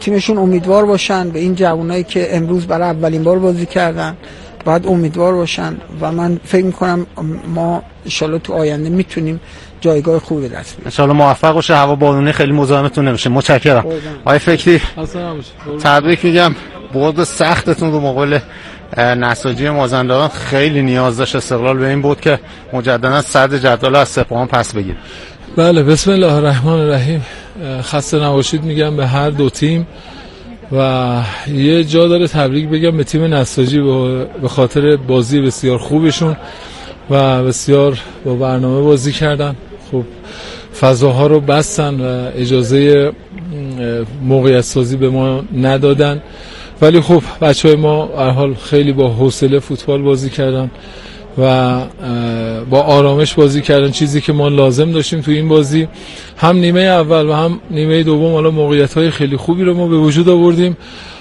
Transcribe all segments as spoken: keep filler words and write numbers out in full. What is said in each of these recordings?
تیمشون امیدوار باشن به این جوانایی که امروز برای اولین بار بازی کردن، باید امیدوار باشن و من فکر میکنم ما ان شاءالله تو آینده میتونیم جایگاه خوبی به دست بیاریم. ان شاءالله موفق باشه، هوا بارونی خیلی مزاحمتون نمیشه. متشکرم. آقای فکری تبریک میگم، برد سختتون رو مقابل نساجی مازندران خیلی نیاز داشت استقلال به این بود که مجددا صدر جدول از سپاهان پس بگیره. بله، بسم الله الرحمن الرحیم. خسته نباشید میگم به هر دو تیم و یه جا داره تبریک بگم به تیم نساجی به خاطر بازی بسیار خوبشون و بسیار با برنامه بازی کردن. خب فضاها رو بستن و اجازه موقعیت سازی به ما ندادن، ولی خب بچهای ما به هر حال خیلی با حوصله فوتبال بازی کردن و با آرامش بازی کردن، چیزی که ما لازم داشتیم تو این بازی. هم نیمه اول و هم نیمه دوم حالا موقعیت‌های خیلی خوبی رو ما به وجود آوردیم،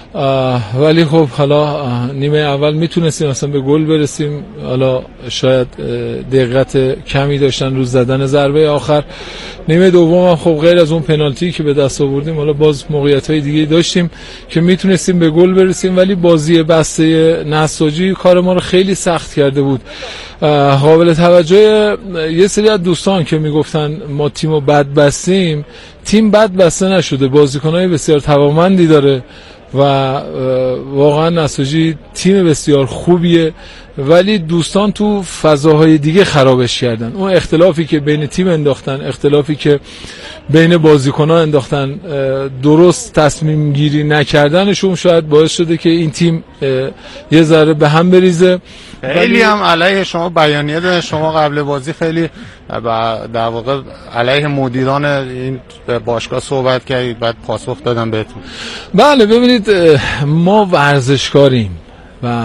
ولی خب حالا نیمه اول میتونستیم اصلا به گل برسیم، حالا شاید دقت کمی داشتن رو زدن ضربه آخر. نیمه دوم هم خب غیر از اون پنالتی که به دست آوردیم حالا باز موقعیت‌های دیگه داشتیم که میتونستیم به گل برسیم، ولی بازی بسته نساجی کار ما رو خیلی سخت کرده بود. قابل توجه یه سری از دوستان که میگفتن ما تیمو بد بستیم، تیم بد بسته نشده، بازیکن‌های بسیار توانمندی داره و واقعا نساجی تیم بسیار خوبیه، ولی دوستان تو فضاهای دیگه خرابش کردن. اون اختلافی که بین تیم انداختن، اختلافی که بین بازیکن‌ها انداختن، درست تصمیم گیری نکردنشون شاید باعث شده که این تیم یه ذره به هم بریزه. خیلی هم علیه شما بیانیه دادن، شما قبل بازی خیلی در واقع علیه مدیران این باشگاه صحبت کردید، بعد پاسخ دادن بهتون. بله ببینید، ما ورزشکاریم و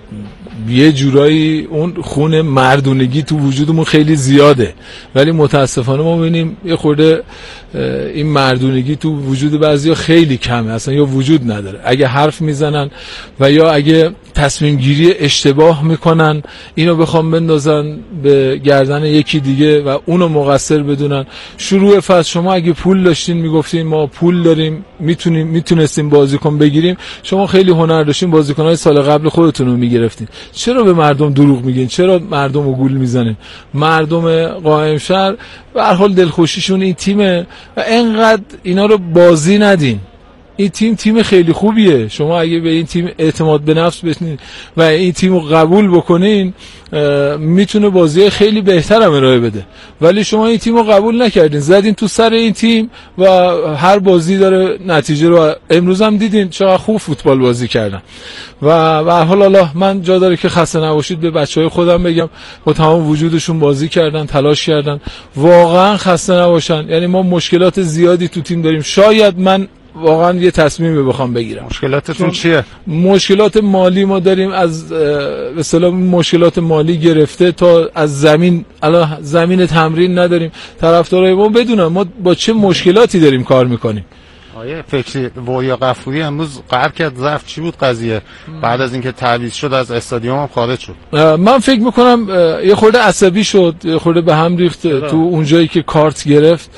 یه جورایی اون خون مردونگی تو وجودمون خیلی زیاده، ولی متاسفانه ما ببینیم یه خورده این مردونگی تو وجود بعضیا خیلی کمه، اصلا یا وجود نداره. اگه حرف میزنن و یا اگه تصمیم گیری اشتباه میکنن، اینو بخوام بندازن به گردن یکی دیگه و اونو مقصر بدونن. شروع فصل شما اگه پول داشتین میگفتین ما پول داریم میتونیم میتونستیم بازیکن بگیریم، شما خیلی هنر داشتین بازیکن‌های سال قبل خودتون رو میگرفتین. چرا به مردم دروغ میگین؟ چرا مردم رو گول میزنین؟ مردم قائم شهر به هر حال دلخوشیشون این تیمه و انقدر اینا رو بازی ندین. این تیم تیم خیلی خوبیه، شما اگه به این تیم اعتماد به نفس بکنین و این تیم رو قبول بکنین میتونه بازی خیلی بهتر هم ارائه بده، ولی شما این تیم رو قبول نکردین، زدین تو سر این تیم و هر بازی داره نتیجه رو. امروز هم دیدین چقدر خوب فوتبال بازی کردن و به هر حال الله من جا داره که خسته نباشید به بچهای خودم بگم، با تمام وجودشون بازی کردن، تلاش کردن، واقعا خسته نباشن. یعنی ما مشکلات زیادی تو تیم داریم، شاید من واقعا یه تصمیمی بخوام بگیرم. مشکلاتتون چیه؟ مشکلات مالی ما داریم، از به اصطلاح مشکلات مالی گرفته تا از زمین، الان زمین تمرین نداریم. طرفدارای ما بدونن ما با چه مشکلاتی داریم کار میکنیم. آیه فکری ویا غفوری امروز قهر کرد، ضعف چی بود قضیه؟ بعد از اینکه تعویض شد از استادیوم هم خارج شد. من فکر میکنم یه خورده عصبی شد، یه خورده به هم ریخت تو اون جایی که کارت گرفت،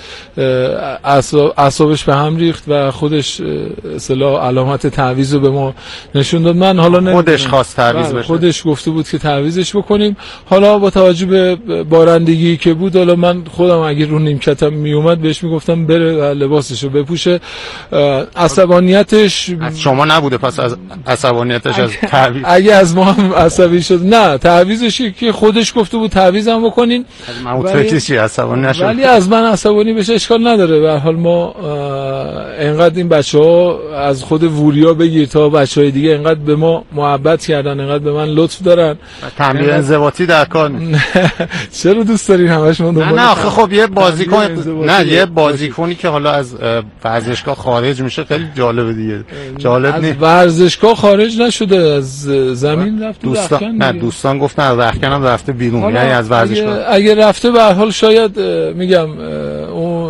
اعصابش به هم ریخت و خودش اصطلاح علامت تعویض رو به ما نشون داد. من حالا نه خودش خواست تعویض بشه، خودش گفته بود که تعویضش بکنیم. حالا با توجه به بارندگی که بود، حالا من خودم اگه رو نیمکتم میومد بهش میگفتم بره لباسشو بپوشه. عصبانیتش از شما نبوده، پس از عصبانیتش از تعویض اگه از ما هم عصبی شد، نه تعویضش که خودش گفته بود تعویضم بکنین. از من فکرش چی عصبانی نشد، ولی از من عصبانی بشه اشکال نداره. به هر حال ما انقدر این بچه‌ها از خود وریا بگیر تا بچه‌های دیگه انقدر به ما محبت کردن، انقدر به من لطف دارن. تنبیه انضباطی در کار چرا دوست دارین همش من نه نه آخه خب یه بازیکن، نه یه بازیکنی که حالا از ورزشگاه خارج میشه خیلی جالبه دیگه. جالب نیست؟ از ورزشگاه خارج نشده، از زمین رفت دوستان. نه دوستان گفتن از رخکن هم رفته بیرون، یعنی از ورزشگاه اگه, اگه رفته به هر حال شاید میگم اون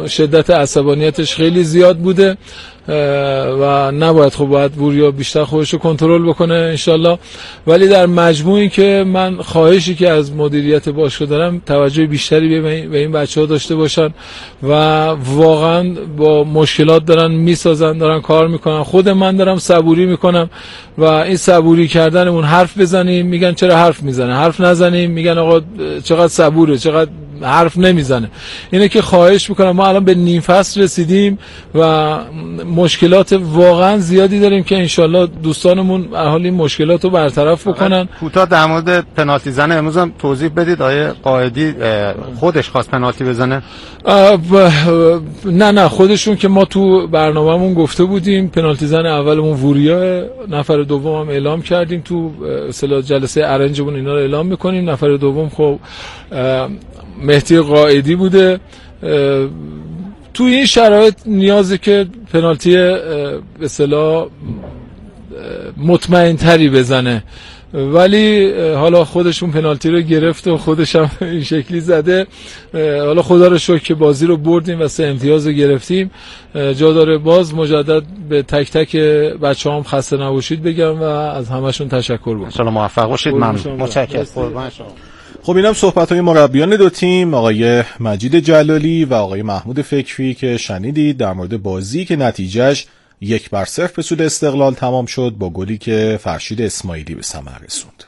شدت عصبانیتش خیلی زیاد بوده و نباید خب باید وریا بیشتر خودش رو کنترل بکنه انشالله. ولی در مجموعی که من خواهشی که از مدیریت باشگاه دارم توجه بیشتری به این بچه‌ها داشته باشن و واقعا با مشکلات دارن میسازن، دارن کار میکنن. خود من دارم صبوری میکنم و این صبوری کردنمون حرف بزنیم میگن چرا حرف میزنه، حرف نزنیم میگن آقا چقدر صبوره، چقدر حرف نمیزنه. اینه که خواهش میکنم، ما الان به نیم فصل رسیدیم و مشکلات واقعا زیادی داریم که انشالله دوستانمون اهالی این مشکلات رو برطرف بکنن. کوتاه در مورد پنالتی زن امروز هم توضیح بدید. آیه قائدی خودش خواست پنالتی بزنه؟ نه نه خودشون که ما تو برنامه‌مون گفته بودیم پنالتی زن اولمون وریا، نفر دوم هم اعلام کردیم تو اصطلاح جلسه ارنجمون اینا رو اعلام میکنیم. نفر دوم خب مهدی قائدی بوده. تو این شرایط نیازه که پنالتی به اصطلاح مطمئن تری بزنه، ولی حالا خودشون پنالتی رو گرفت و خودش هم این شکلی زده. حالا خدا رو شکر که بازی رو بردیم و سه امتیاز رو گرفتیم. جا داره باز مجدد به تک تک بچه هم خسته نباشید بگم و از همشون تشکر بکنم. ان شاءالله موفق باشید. ممنون، متشکرم. خب اینم صحبت‌های مربیان دو تیم، آقای مجید جلالی و آقای محمود فکری که شنیدید در مورد بازی که نتیجهش یک بر صفر به سود استقلال تمام شد با گلی که فرشید اسماعیلی به ثمر رسوند.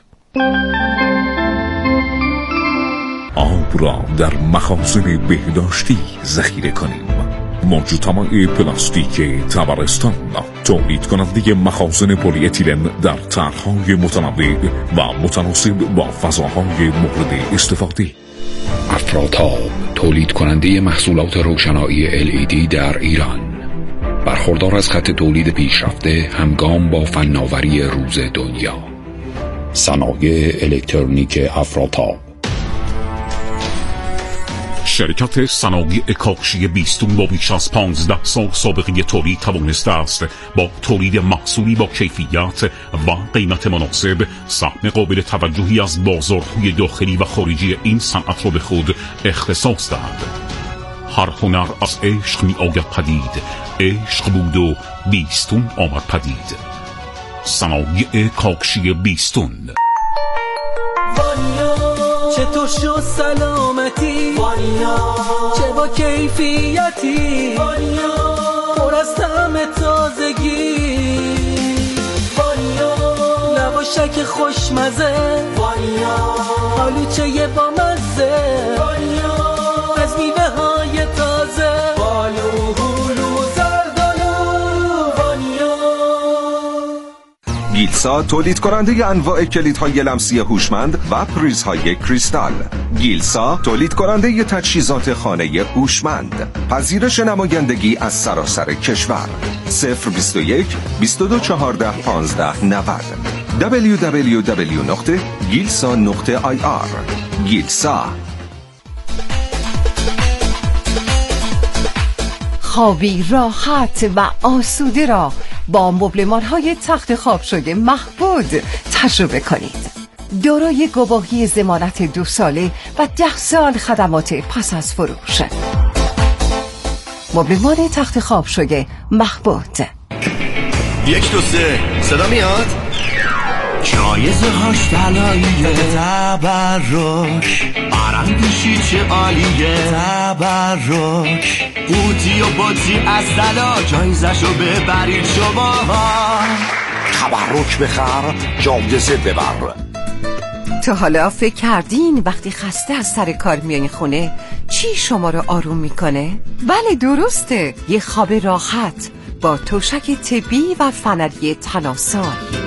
آب را در مخازن بهداشتی ذخیره کنیم. موجودتماع پلاستیک تبرستان، تولید کننده مخازن پلی اتیلن در طرح‌های متنوع و متناسب با فضاهای مورد استفاده. افراتاب، تولید کننده محصولات روشنایی ال ای دی در ایران، برخوردار از خط تولید پیشرفته همگام با فناوری روز دنیا. صنایع الکترونیک افراتاب. شرکت صنایع کاغشی بیستون با بیش از پانزده سال سابقه تولید توانسته است با تولید محصولی با کیفیت و قیمت مناسب سهم قابل توجهی از بازارهای داخلی و خارجی این صنعت را به خود اختصاص دهد. هر هنر از عشق می آید پدید، عشق بود و بیستون آمد پدید. صنایع کاغشی بیستون. چطور شد سلامتی وانیا، چه با کیفیتی وانیا، پر از طعم تازگی وانیا، لواشک خوشمزه وانیا، آلوچه با مزه وانیا، از میوه های تازه، بالو هلو زردالو وانیا. گیلسا تولید کننده انواع کلیدهای لمسی هوشمند و پریزهای کریستال. گیلسا تولید کننده تجهیزات خانه هوشمند. پذیرش نمایندگی از سراسر کشور. صفر بیست و یک بیست و دو چهارده پانزده نود. دبلیو دبلیو دبلیو نقطه گیلسا نقطه آی آر. گیلسا. خوابی راحت و آسوده را با مبلمان‌های تخت خواب شده محبود تجربه کنید. دارای گواهی ضمانت دو ساله و ده سال خدمات پس از فروش. مبلمان تخت خواب شده محبود. یک دو سه صدا میاد؟ جایزه هاش طلاییه، تبرک آرندشی چه عالیه، تبرک قوطی و بطری از طلا، جایزشو ببرید شما. تبرک بخر، جایزه ببر. تا حالا فکر کردین وقتی خسته از سر کار میانی خونه چی شما رو آروم میکنه؟ بله درسته، یه خواب راحت با توشک طبی و فنری تناسای.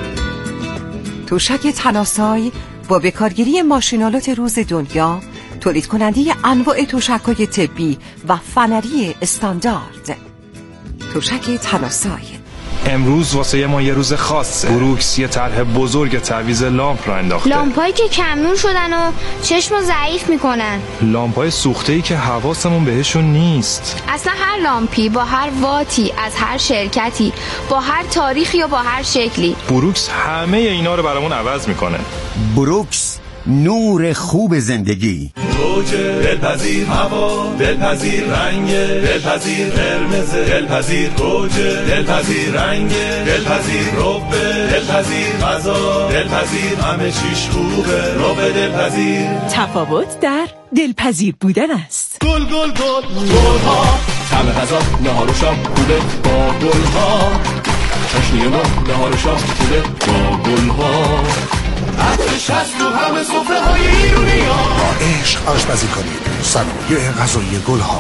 توشک تناسای با بکارگیری ماشینالات روز دنیا، تولید کننده انواع توشک‌های طبی و فنری استاندارد. توشک تناسای. امروز واسه ما یه روز خاصه. بروکس یه طرح بزرگ تعویض لامپ را انداخته. لامپایی که کمنون شدن و چشمو ضعیف میکنن. لامپای سوخته‌ای که حواسمون بهشون نیست. اصلا هر لامپی با هر واتی از هر شرکتی با هر تاریخی و با هر شکلی، بروکس همه اینا رو برامون عوض میکنه. بروکس نور خوب زندگی. روجه دلپذیر هوا، دلپذیر رنگ، دلپذیر قرمز، دلپذیر روجه، دلپذیر رنگ، دلپذیر رب، دلپذیر غذا، دلپذیر همه چیش خوبه. رب دلپذیر. تفاوت در دلپذیر بودن است. گل گل گل گل ها، طعم غذا نهار و شام خوبه با گل ها. چاشنی ما نهار و شام خوبه با گل ها. عطرش هست تو همه سفره های ایرونی ها. با عشق آشپزی کنید. صنایع غذایی گل ها.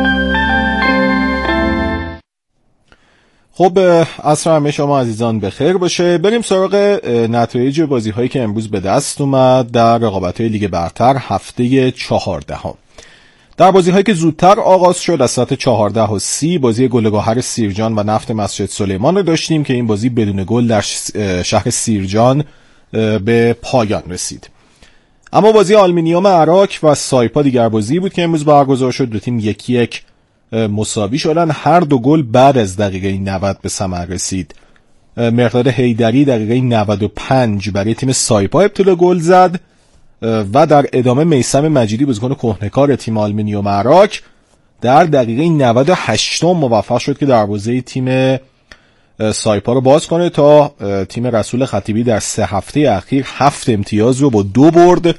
خب عصر همه شما عزیزان بخیر باشه. بریم سراغ نتایج بازی هایی که امروز به دست اومد در رقابت های لیگ برتر هفته چهاردهم. در بازی هایی که زودتر آغاز شد از ساعت چهارده و سی بازی گلگهر سیرجان و نفت مسجد سلیمان رو داشتیم که این بازی بدون گل در شهر سیرجان به پایان رسید. اما بازی آلومینیوم عراق و سایپا دیگر بازی بود که امروز برگزار شد. دو تیم یکی یک مساوی شدن. هر دو گل بعد از دقیقه نود به ثمر رسید. مقداد حیدری دقیقه نود و پنج برای تیم سایپا ابتدا گل زد و در ادامه میثم مجیدی بازیکن کهنه‌کار تیم آلومینیوم عراق در دقیقه نود و هشت موفق شد که دروازه تیم سایپا رو باز کنه تا تیم رسول خطیبی در سه هفته اخیر هفت امتیاز رو با دو برد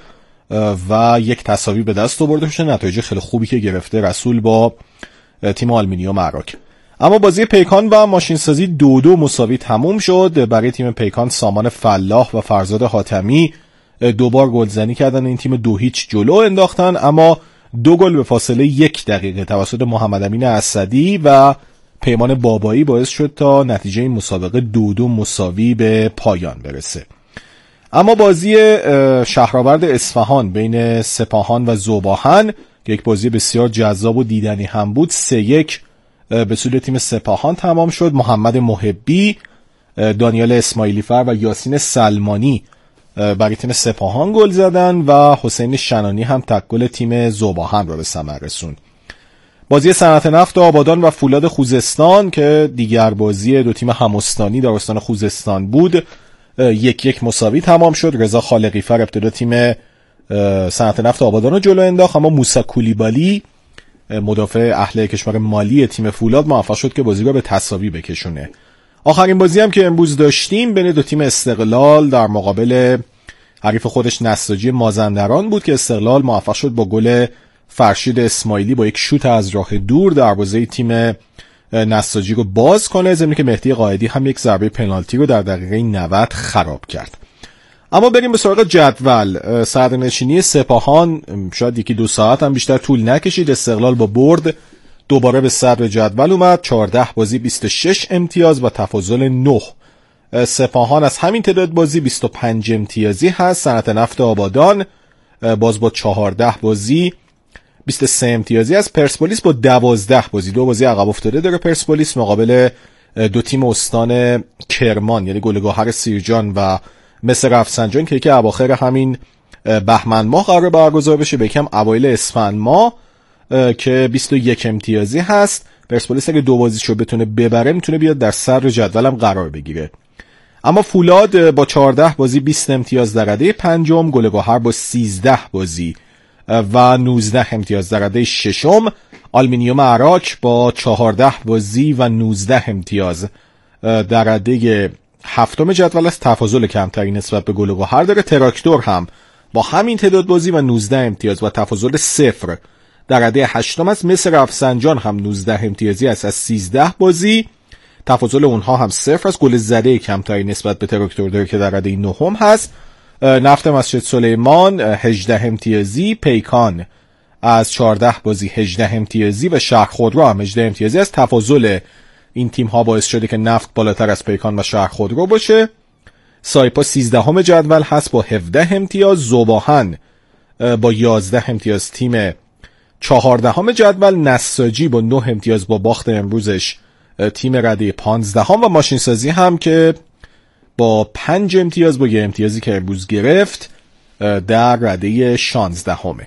و یک تساوی به دست آورده شده. نتایج خیلی خوبی که گرفته رسول با تیم آلومینیوم عراق. اما بازی پیکان و ماشینسازی دو دو مساوی تموم شد. برای تیم پیکان سامان فلاح و فرزاد حاتمی دوبار گلزنی کردن، این تیم دو هیچ جلو انداختن، اما دو گل به فاصله یک دقیقه توسط محمد امین اسدی و پیمان بابایی باعث شد تا نتیجه این مسابقه دو دو مساوی به پایان برسه. اما بازی شهرآورد اصفهان بین سپاهان و ذوباهن که یک بازی بسیار جذاب و دیدنی هم بود سه یک به سود تیم سپاهان تمام شد. محمد محبی، دانیال اسماعیلی فر و یاسین سلمانی برای تیم سپاهان گل زدن و حسین شنانی هم تک گل تیم ذوباهن را به ثمر رسوند. بازی صنعت نفت آبادان و فولاد خوزستان که دیگر بازی دو تیم همستانی در استان خوزستان بود یک یک مساوی تمام شد. رضا خالقی فر ابتدا تیم صنعت نفت آبادان رو جلو انداخت، اما موسی کولیبالی مدافع اهل کشور مالی تیم فولاد موفق شد که بازی رو به تساوی بکشونه. آخرین بازی هم که امروز داشتیم بین دو تیم استقلال در مقابل حریف خودش نساجی مازندران بود که استقلال موفق شد با گل فرشید اسماعیلی با یک شوت از راه دور دروازه تیم نساجی رو باز کنه، ضمن که مهدی قائدی هم یک ضربه پنالتی رو در دقیقه نود خراب کرد. اما بریم به سراغ جدول. صدرنشینی سپاهان شاید یکی دو ساعت هم بیشتر طول نکشید. استقلال با برد دوباره به صدر جدول اومد، چهارده بازی بیست و شش امتیاز با تفاضل نه. سپاهان از همین تعداد بازی بیست و پنج امتیازی هست. صنعت نفت آبادان باز با چهارده بازی بیست و سه امتیازی از. پرسپولیس با دوازده بازی دو بازی عقب افتاده داره پرسپولیس مقابل دو تیم استان کرمان یعنی گلگهر سیرجان و مصر رفسنجان که یکی اواخر همین بهمن ماه قرار برگزار بشه، به یکم اوایل اسفند ماه که بیست و یک امتیازی هست. پرسپولیس اگه دو بازیشو بتونه ببره میتونه بیاد در صدر جدولم قرار بگیره. اما فولاد با چهارده بازی بیست امتیاز در رده پنجم، گلگهر با سیزده بازی و نوزده امتیاز در رده ششم، آلومینیوم عراق با چهارده بازی و نوزده امتیاز در رده هفتم جدول است، تفاضل کمتری نسبت به گلگهر داره. تراکتور هم با همین تعداد بازی و نوزده امتیاز و تفاضل صفر در رده هشتم است. مصر رفسنجان هم نوزده امتیازی است از سیزده بازی، تفاضل اونها هم صفر است. گل زده کمتری نسبت به تراکتور داره که در رده نهم هست. نفت مسجد سلیمان هجده امتیازی، پیکان از چهارده بازی هجده امتیازی و شهر خودرو هم هجده امتیازی است. تفاضل این تیم ها باعث شده که نفت بالاتر از پیکان و شهر خودرو باشه. سایپا سیزدهم جدول هست با هفده امتیاز. ذوباهن با یازده امتیاز تیم چهاردهم جدول. نساجی با نه امتیاز با باخت امروزش تیم رده پانزدهم و ماشینسازی هم که با پنج امتیاز با یه امتیازی که امروز گرفت در رده شانزدهمه.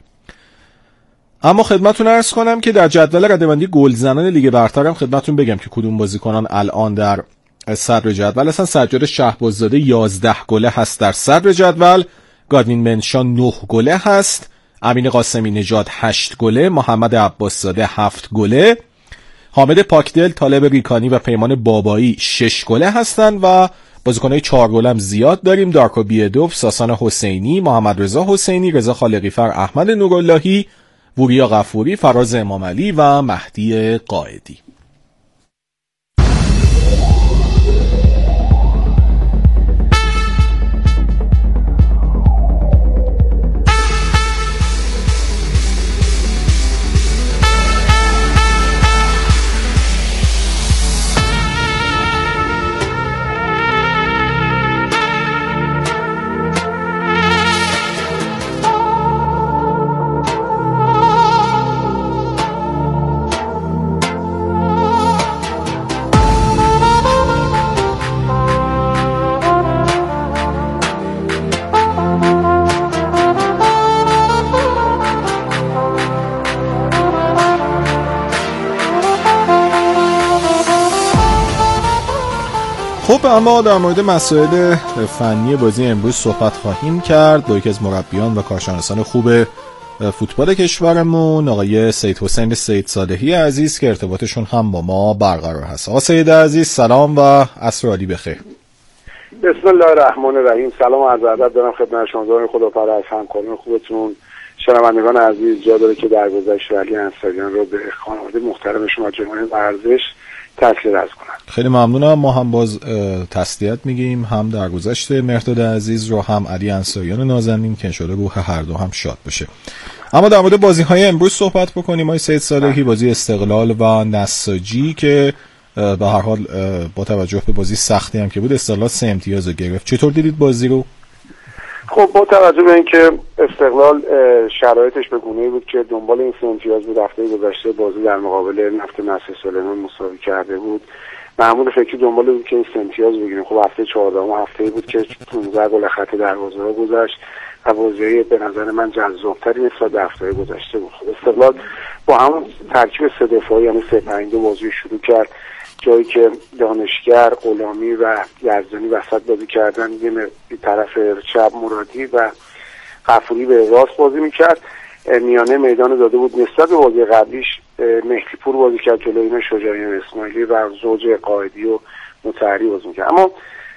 اما خدمتتون عرض کنم که در جدول رده‌بندی گلزنان لیگ برتر هم خدمتتون بگم که کدوم بازیکنان الان در صدر جدول هستن. سجاد شهباززاده یازده گله هست در صدر جدول. گادوین منشان نه گله هست، امین قاسمی نژاد هشت گله، محمد عباس زاده هفت گله، حامد پاکدل، طالب ریکانی و پیمان بابایی شش گله هستند و بازیکنای چهار گل هم زیاد داریم. دارکو بیدوف، ساسان حسینی، محمد رضا حسینی، رضا خالقی‌فر، احمد نوراللهی، وریا غفوری، فراز امامعلی و مهدی قائدی. خب اما در مورد مسائل فنی بازی امروز صحبت خواهیم کرد با یکی از مربیان و کارشناسان خوب فوتبال کشورمون، آقای سید حسین سید صالحی عزیز که ارتباطشون هم با ما برقرار هست. آقا سید عزیز سلام و عصر عالی بخیر. بسم الله الرحمن الرحیم. سلام و عرض ادب دارم خدمت شما خداپرست، همکاران خوبتون، شنوندگان عزیز. جا داره که درگذشت علی انصاریان رو به خانواده محترم شما جمهوری ورزش تسلیت عرض کنم. خیلی ممنونم. ما هم باز تسلیت میگیم، هم درگذشت مهرداد عزیز رو، هم علی انصاریان نازنین که انشالله روح هر دو هم شاد بشه. اما در مورد بازی‌های امروز صحبت بکنیم. آقای سید صالحی، بازی استقلال و نساجی که به هر حال با توجه به بازی سختی هم که بود استقلال سه امتیاز رو گرفت، چطور دیدید بازی رو؟ خب با توجه به اینکه استقلال شرایطش به گونه‌ای بود که دنبال این سه امتیاز بود، هفته گذشته بازی در مقابل نفت نصر سلیمان مساوی کرده بود، محمود فکری دنبال بود که این سه امتیاز بگیریم. خب هفته چهاردهم هفته‌ای بود که پانزده گل خط دروازه‌ها گذشت و بازی به نظر من جذاب‌تری نسبت به هفته گذشته بود. خب استقلال با همون ترکیب سه دفاعی یعنی سه پنج دو بازی شروع کرد، جایی که دانشگر، غلامی و یزدانی وسط بازی کردن، یه طرف چپ مرادی و غفوری به راست بازی میکرد، میانه میدان داده بود نسبت به بازی قبلیش مهدی پور بازی کرد جلوی شجاعیان اسماعیلی و زوج قائدی و مطهری بازی میکرد. اما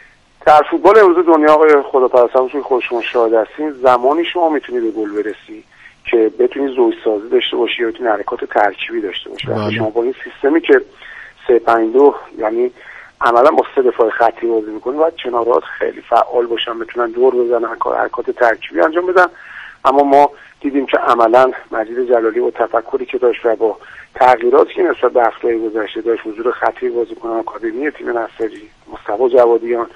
در فوتبال امروز دنیا آقای خداپرستان که خوش مشاهده هستین، زمانی شما میتونی به گل برسی که بتونی زوج سازی داشته باشی یا بتونی حرکات ترکیبی داشته باشی. وقتی شما با این سیستمی که سه پنج دو یعنی عملا با سه دفاع خطی بازی میکنن باید کنارات خیلی فعال باشن، بتونن دور بزنن، حرکات ترکیبی انجام بدن. اما ما دیدیم که عملا مجید جلالی با تفکری که داشت و با تغییراتی که نسبت به هفته گذشته داشت، حضور خطی بازیکنان آکادمی تیم نصری، مصطفی جوادیان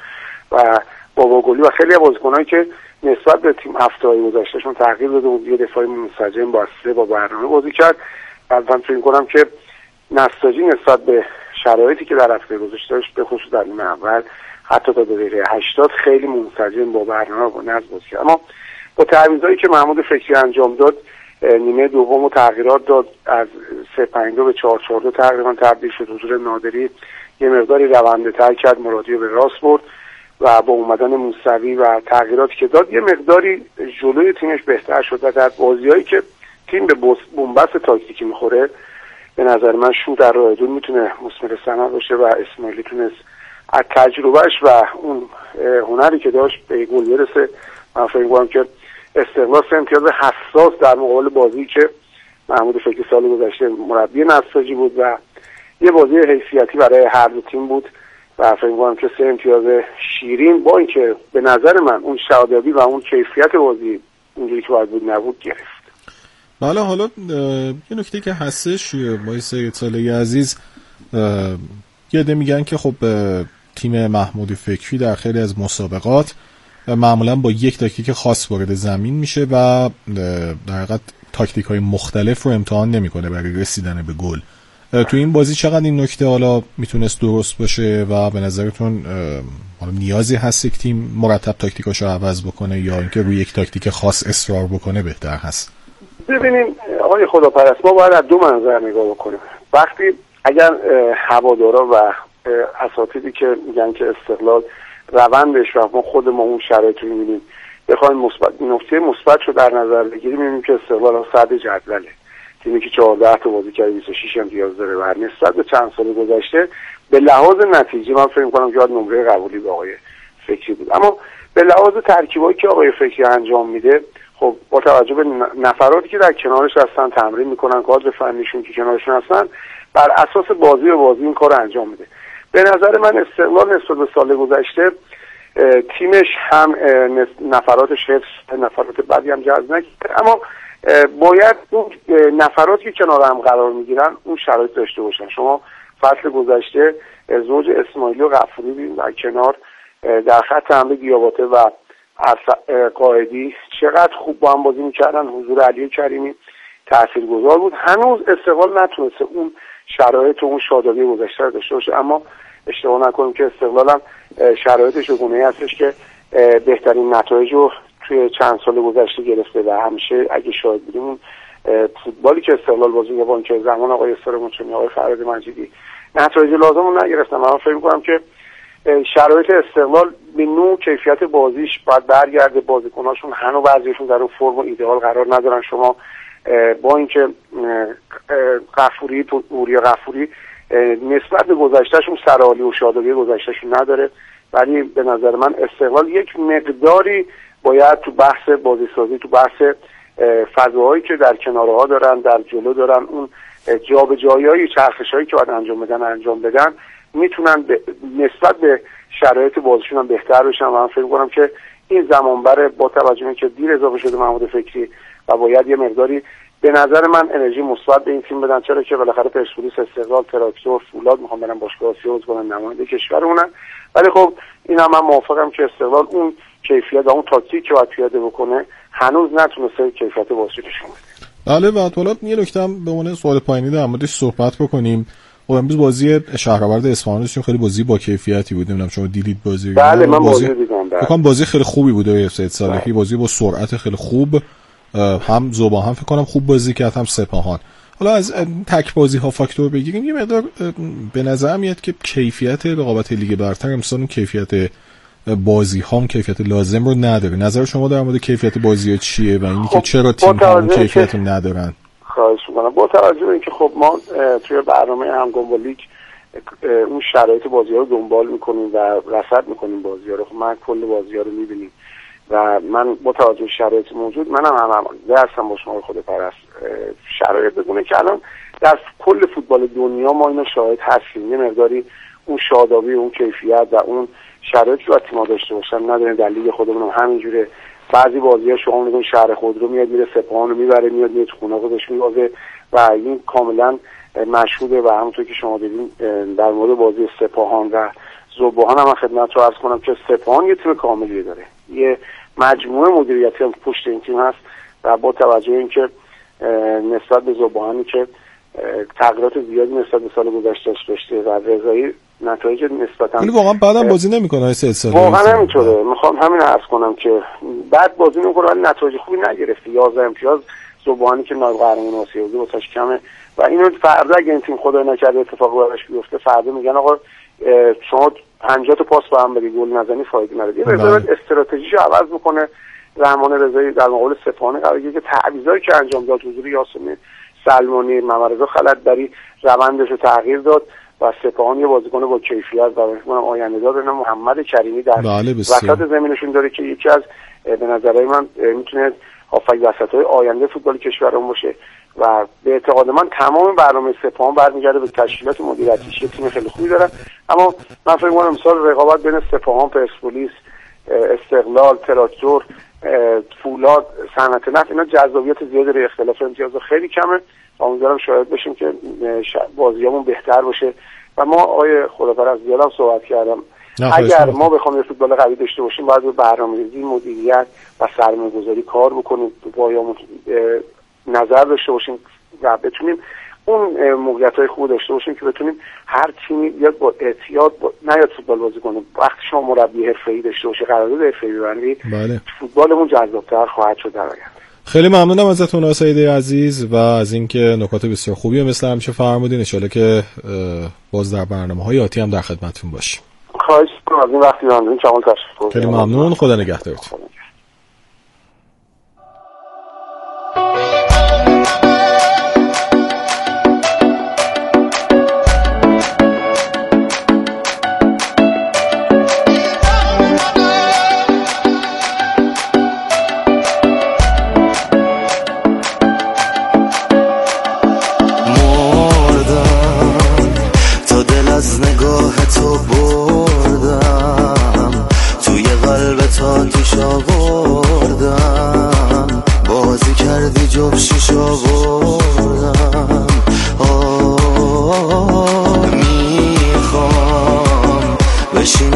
و بابا گلی و خیلی بازیکنایی که نسبت به تیم هفته گذشتهشون تغییر داده بود، یه دفاع منسجم با سه با برنامه بازی کرد. بعدم فکر می‌کنم که نساجی نسبت به شرایطی که در هفته گذشته داشت، به خصوص در نیمه اول حتی تا دقیقه هشتاد خیلی منسجم با برنامه با نظم بازی کرد. اما با تعویضایی که محمود فکری انجام داد، نیمه دوم و تغییرات داد، از سه پنج دو به چهار چهار دو تقریبا تبدیل شد. حضور نادری یه مقداری رونده تر کرد، مرادی به راست برد و با اومدن موسوی و تغییراتی که داد یه مقداری جلوی تیمش بهتر شد و در بازیایی که تیم به بنبست تاکتیکی میخوره به نظر من شو در رایدون میتونه مثمر ثمر باشه و اسماعیلی تونست از تجربهش و اون هنری که داشت به گل برسه. من فکر می‌کنم که استقلال سه امتیاز حساس در مقابل بازی که محمود فکری سال گذشته مربی نساجی بود و یه بازی حیثیتی برای هر دو تیم بود و فکر می‌کنم که سه امتیاز شیرین با اینکه به نظر من اون شادابی و اون کیفیت بازی اونجوری که باید بود نبود گرفت. حالا حالا یه نکته که هستش با سید صالحی عزیز، یه عده میگن که خب تیم محمود فکری در خیلی از مسابقات معمولا با یک تاکتیک خاص وارد زمین میشه و در حقیقت تاکتیک های مختلف رو امتحان نمیکنه برای رسیدن به گل. تو این بازی چقدر این نکته حالا میتونست درست باشه و به نظرتون حالا نیازی هست یک تیم مرتب تاکتیکاشو عوض بکنه یا اینکه روی یک تاکتیک خاص اصرار بکنه بهتر هست؟ ببینیم آقای خداپرست، ما باید از دو منظر نگاه بکنیم. وقتی اگر هوادارا و اساتیدی که میگن که استقلال روندش و ما خود ما اون شرایط رو میبینیم بخوایم مثبت نکته مثبت رو در نظر بگیریم، می‌بینیم که استقلال صدر جدوله، تیمی که چهارده تا بازی کرده بیست و شش امتیاز داره و نسبت به چند سال گذشته به لحاظ نتیجه من فکر می‌کنم که نمره قبولی به آقای فکری بود. اما به لحاظ ترکیبایی که آقای فکری انجام میده، خب با توجه به نفراتی که در کنارش هستن، تمرین میکنن، کادر فنیشون که کنارشون هستن، بر اساس بازی به بازی این کار انجام میده. به نظر من استقلال نسبت به سال گذشته تیمش هم نفراتش حفظ، نفرات بعدی هم جذب نکرده، اما باید اون نفراتی که کنار هم قرار میگیرن اون شرایط داشته باشن. شما فصل گذشته زوج اسماعیلی و غفوری در کنار در خط حمله دیاباته و قائدی چقدر خوب با هم بازی میکردن، حضور علی کریمی تاثیرگذار بود. هنوز استقلال نتونسته اون شرایط و اون شادابی گذشته رو داشته باشه، اما اشتباه نکنیم که استقلال هم شرایطش گونه‌ای هستش که بهترین نتایج رو توی چند سال گذشته گرفته و همیشه اگه شاهد بودیم فوتبالی که استقلال بازی می‌کنه که زمان آقای استرامونچنی، آقای فراد مجیدی نتایج لازم رو نگرفتن. من فکر می‌کنم که شرایط استقلال به نوع کیفیت بازیش باید برگرده. بازیکناشون هنوز بعضیشون در اون فرم ایدئال قرار ندارن. شما با اینکه غفوری پوریا غفوری نسبت به گذشتهشون سرعالی و شادابی گذشتهشون نداره، ولی به نظر من استقلال یک مقداری باید تو بحث بازی سازی، تو بحث فضاهایی که در کنارها دارن، در جلو دارن، اون جابجایی‌های چرخش‌هایی که باید انجام بدن انجام بدن، میتونن نسبت به شرایط بازیشون هم بهتر بشن. و من فکر می‌کنم که این زمان بره با توجه به اینکه دیر اضافه شده محمود فکری و باید یه مقداری به نظر من انرژی مثبت به این تیم بدن، چرا که بالاخره پرسپولیس، استقلال، تراکتور، فولاد میخوام برن باشگاه آسیا عضو کنن، نماینده کشورمونن. ولی خب اینا من موافقم که استقلال اون کیفیت و اون تاکتیک که باید پیاده بکنه هنوز نتونسته کیفیت بازی نشون بده. بله و حالا یه نکته هم به عنوان سوال پایانی در موردش صحبت بکنیم. خب امروز بازی شهرآورد اصفهان داشتیم، خیلی بازی با کیفیتی بود. نمیدونم شما دیدید بازی؟ بله من بازی دیدم. بله. بکنم بازی خیلی خوبی بود برای سید صالحی، بازی با سرعت خیلی خوب، هم زوبا هم فکر کنم خوب بازی کرد، هم سپاهان. حالا از تک بازی ها فاکتور بگیریم، یه مقدار به نظر میاد که کیفیت رقابت لیگ برتر امسال کیفیت بازی ها کیفیت لازم رو نداره. نظر شما در مورد کیفیت بازی ها چیه و اینکه خب چرا تیم ها اون کیفیت رو ندارن؟ خواهش می‌کنم. با توجه به اینکه خب ما توی برنامه همگام با لیگ اون شرایط بازی ها رو دنبال میکنیم و رصد میکنیم بازی ها رو، خب من کل بازی ها رو میبینیم و من با توجه به شرایط موجود منم هم هم درستم با شما خود پرست شرایط بگونه که الان در کل فوتبال دنیا ما اینو شاهد هستیم. یه مقداری اون شادابی، اون کیفیت و اون شرایطی که تیم‌ها داشته باشن نداریم. در لیگ خودمون هم همینجوره. بعضی بازی‌ها شما میگن شهر خود رو میاد میره سپاهان رو میبره، میاد میاد خونه خودش میبازه و این کاملا مشهوده. و همونطور که شما دیدین در مورد بازی سپاهان و ذوب‌ها هم خدمت رو عرض کنم که سپاهان یه تیم کاملی داره، یه مجموعه مدیریتی هم پشت این تیم هست و با توجه به اینکه نسبت به ذوب‌هانی که تغییرات زیادی نسبت به سال گذشته داشته و رضایی نتایج نسبتا ولی واقعا بعدم بازی نمیکنه های سه سال واقعا نمیتونه. میخوام همین عرض کنم که بعد بازی میکنه ولی نتایج خوبی نگرفته. یازده امتیاز ذوب‌هانی که نایب قهرمان آسیا بود واسش کمه و اینو فردا اگه این تیم خدای نکرده اتفاقی براش بیفته فردا میگن آقا شما پنجاه تا پاس با هم بدی گل نزنی فایده نداره. یه بذارید استراتژیشو عوض بکنه. رحمان رضایی در مقابل سپاهان قراره که تعویضایی که انجام داد، حضور یاسمین سلمانی، محمدرضا خلعتبری روندش رو تغییر داد و سپاهان یه بازیکن با کیفیت و من آینده دار به محمد کریمی در وسط زمینشون داره که یکی از به نظرهای من میتونه هافک وسطای آینده فوتبال کشورمون باشه و به اعتقاد من تمام برنامه سپاهان برمیگرده به تشکیلات مدیریتیش. یه تیم خیلی خوبی دارن، اما من فکر می‌کنم امسال رقابت بین سپاهان، پرسپولیس، استقلال، تراکتور، فولاد، صنعت نفت اینا جذابیت زیادی داره، اختلاف امتیاز خیلی کمه. امیدوارم شاهد بشیم که بازیامون بهتر باشه و ما آقای خداپرست زیادم صحبت کردم اگر ما بخوام یه فوتبال قوی داشته باشیم باید به برنامه‌ریزی، مدیریت و سرمایه‌گذاری کار بکنیم، پایه‌مون نظر داشته باشیم و بتونیم اون موقعیت‌های خوب داشته باشیم که بتونیم هر تیمی بیاد با احتیاط با... نیاد فوتبال بازی کنه. وقتی شما مربی حرفه‌ای داشته باشی، قرارداد حرفه‌ای ببندی، بله. فوتبالمون جذاب‌تر خواهد شد در آینده. خیلی ممنونم ازتون آقای سعیدی عزیز و از اینکه نکات بسیار خوبی مثل همیشه فرمودین. ان شاءالله که باز در برنامه‌های آتی هم در خدمتتون باشیم. خواهش می‌کنم از این وقتی راندین چمون تشریف. خیلی ممنون. خدا نگهدارتون.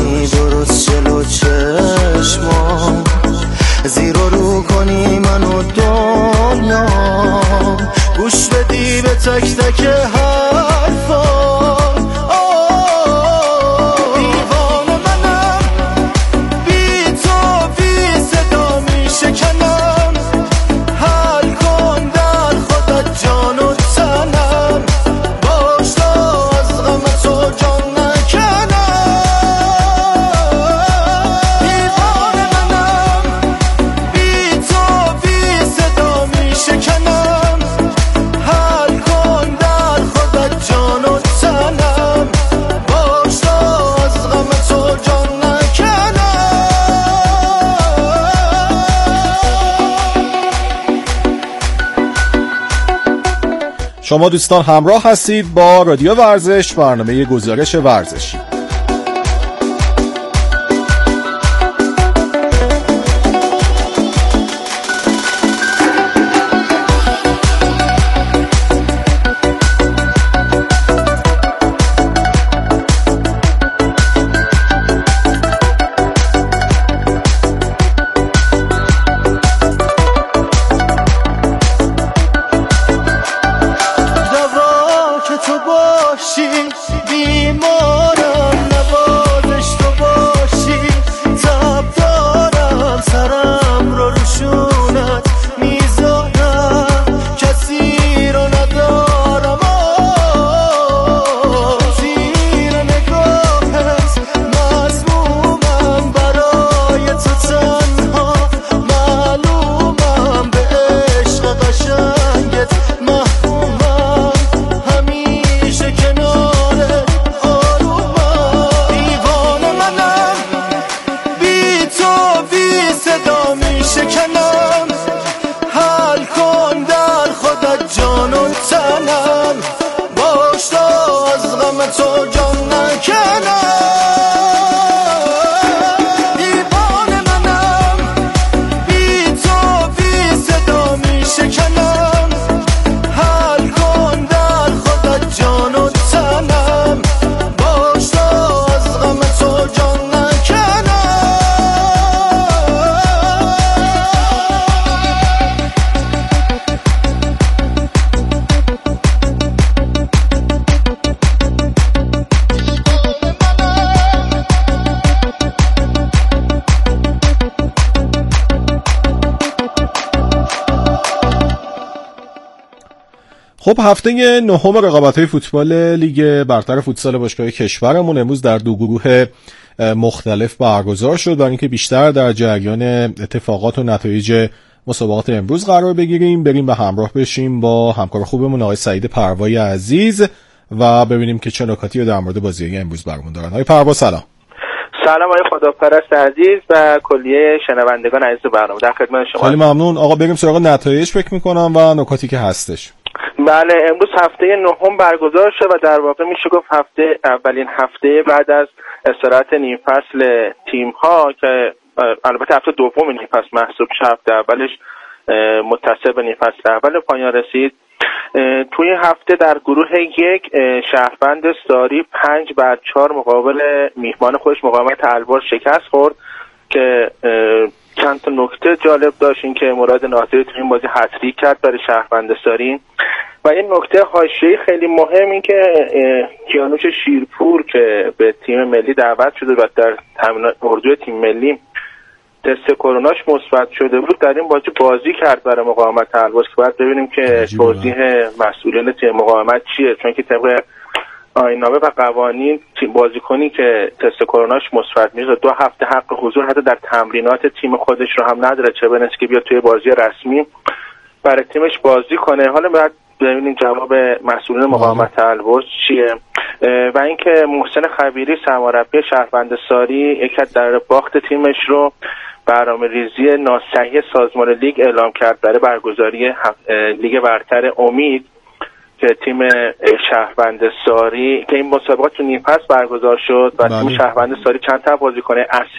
باشی درست جلو چشمام، زیر و رو کنی منو دنیا، گوش بدی به تک تک حرفام. دیوانه منم بی تو بی صدا می شکنم، حل کن در خودت جان و تنم، باش تا از غم تو جان نکنم. دیوانه منم بی تو بی صدا می شکنم، حل کن در خودت جان و تنم، باش تا از غم تو جان نکنم. شما دوستان همراه هستید با رادیو ورزش، برنامه گزارش ورزشی. خب هفته نهم رقابت‌های فوتبال لیگ برتر فوتسال باشگاه کشورمون امروز در دو گروه مختلف برگزار شد. برای اینکه بیشتر در جریان اتفاقات و نتایج مسابقات امروز قرار بگیریم، بریم به همراه بشیم با همکار خوبمون آقای سعید پروای عزیز و ببینیم که چه نکاتی رو در مورد بازی‌های امروز برامون دارن. آقای پروا سلام. سلام آقای خداپرست عزیز و کلیه شنوندگان عزیز برنامه، در خدمت شما. خیلی ممنون آقا. بریم سراغ نتایج فکر می‌کنم و نکاتی که هستش. بله، امروز هفته نهم برگزار شد و در واقع میشه گفت هفته اولین هفته بعد از استراحت نیم فصل تیم‌ها که البته هفته دوم نیم فصل محسوب شد. هفته اولش متصل به نیم فصل اول پایان رسید. توی هفته در گروه یک شهروند ساری پنج بر چهار مقابل میهمان خودش مقاومت البرز شکست خورد که چند تا نکته جالب داشت. این که مراد ناصری تو این بازی هتریک کرد برای شهروند ساری و این نکته حاشیه‌ای خیلی مهم این که کیانوش شیرپور که به تیم ملی دعوت شده و در تمرین اردوی تیم ملی تست کروناش مثبت شده بود، در این بازی بازی کرد برای مقاومت البرز که باید ببینیم که توضیح مسئولین تیم مقاومت چیه، چون که طبق آیین‌نامه و قوانین بازیکنی که تست کروناش مثبت میشه دو هفته حق حضور حتی در تمرینات تیم خودش رو هم نداره، چه برسه که بیاد توی بازی رسمی برای تیمش بازی کنه. حالا باید ببینیم جواب مسئولین مقاومت البرز چیه. و اینکه محسن خبیری سرمربی شهروند ساری یک از در باخت تیمش رو برنامه‌ریزی ناصحیح سازمان لیگ اعلام کرد برای برگزاری لیگ برتر امید که تیم شهروند ساری که این مسابقات تو نیم فصل برگزار شد و تیم شهروند ساری چند تا بازیکن اصلی